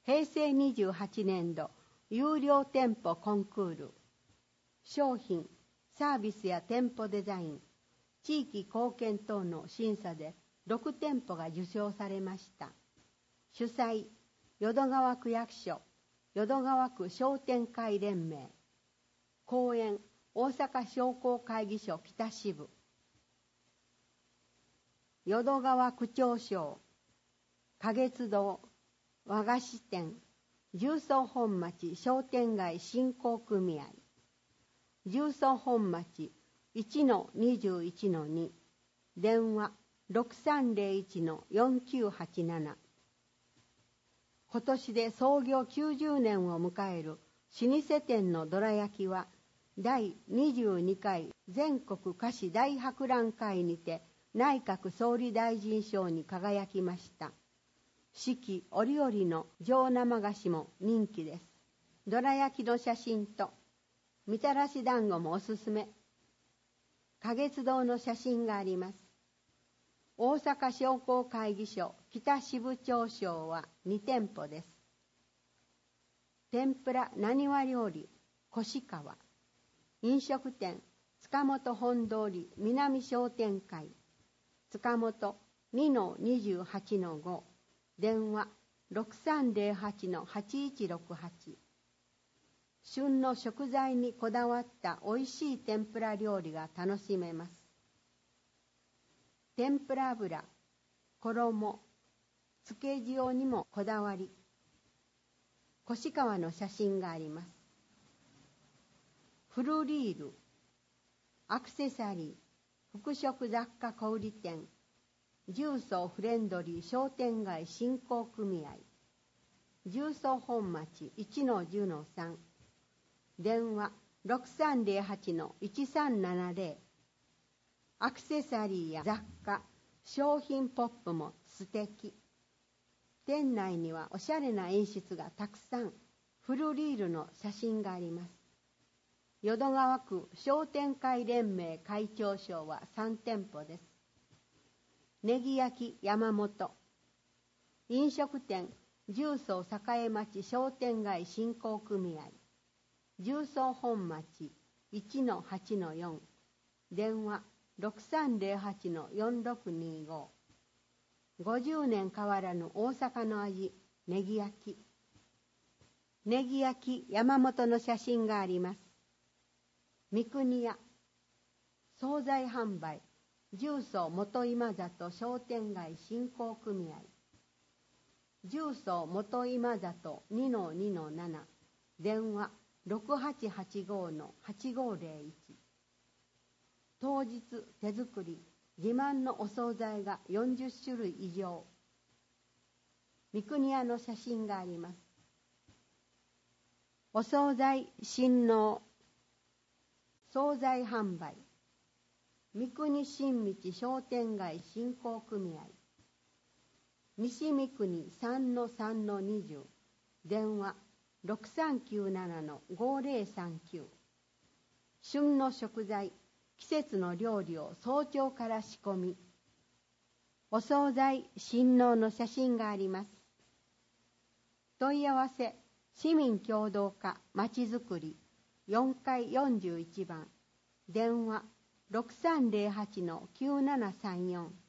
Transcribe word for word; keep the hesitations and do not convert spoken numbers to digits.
へいせいにじゅうはちねんど有料店舗コンクール、商品、サービスや店舗デザイン、地域貢献等の審査でろくてんぽが受賞されました。主催、淀川区役所、淀川区商店会連盟、講演、大阪商工会議所北支部、淀川区庁賞、花月堂和菓子店、重曹本町商店街振興組合、重曹本町 いちのにじゅういちのに、電話 ろくさんぜろいちのよんきゅうはちなな。今年で創業きゅうじゅうねんを迎える老舗店のどら焼きは、だいにじゅうにかい全国菓子大博覧会にて内閣総理大臣賞に輝きました。四季折々の上生菓子も人気です。どら焼きの写真とみたらし団子もおすすめ。花月堂の写真があります。大阪商工会議所北支部長賞はにてんぽです。天ぷらなにわ料理越川、飲食店塚本本通り南商店会、塚本 にのにじゅうはちのご、電話 ろくさんぜろはちのはちいちろくはち。旬の食材にこだわったおいしい天ぷら料理が楽しめます。天ぷら油、衣、漬け塩にもこだわり、越川の写真があります。フルリール、アクセサリー、服飾雑貨小売店、重曹フレンドリー商店街振興組合、重曹本町 いちのじゅうのさん、電話 ろくさんぜろはちのいちさんななぜろ。アクセサリーや雑貨、商品ポップも素敵。店内にはおしゃれな演出がたくさん。フルリールの写真があります。淀川区商店会連盟会長賞はさんてんぽです。ネギ焼き山本、飲食店重曹栄町商店街振興組合、重曹本町 いちのはちのよん、電話ろくさんぜろはちのよんろくにご。ごじゅうねん変わらぬ大阪の味、ネギ焼き。ネギ焼き山本の写真があります。三国屋、惣菜販売、重曹元今里商店街振興組合、重曹元今里 にのにのなな、電話ろくはちはちごのはちごぜろいち。当日手作り自慢のお惣菜がよんじゅっしゅるい以上。三国屋の写真があります。お惣菜新納、惣菜販売、三国新道商店街振興組合、西三国 さんのさんのにじゅう、電話ろくさんきゅうななのごぜろさんきゅう。旬の食材、季節の料理を早朝から仕込み、お惣菜新納の写真があります。問い合わせ、市民協働課まちづくりよんかいよんじゅういちばん、電話ろくさんぜろはちのきゅうななさんよん。